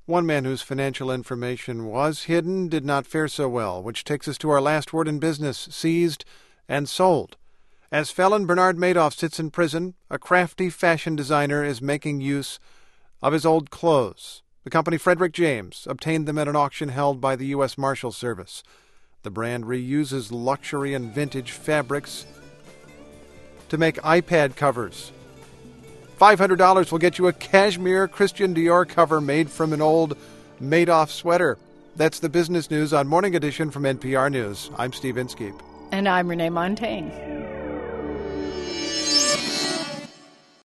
One man whose financial information was hidden did not fare so well, which takes us to our last word in business: seized and sold. As felon Bernard Madoff sits in prison, a crafty fashion designer is making use of his old clothes. The company Frederick James obtained them at an auction held by the U.S. Marshal Service. The brand reuses luxury and vintage fabrics to make iPad covers. $500 will get you a cashmere Christian Dior cover made from an old Madoff sweater. That's the business news on Morning Edition from NPR News. I'm Steve Inskeep. And I'm Renee Montaigne.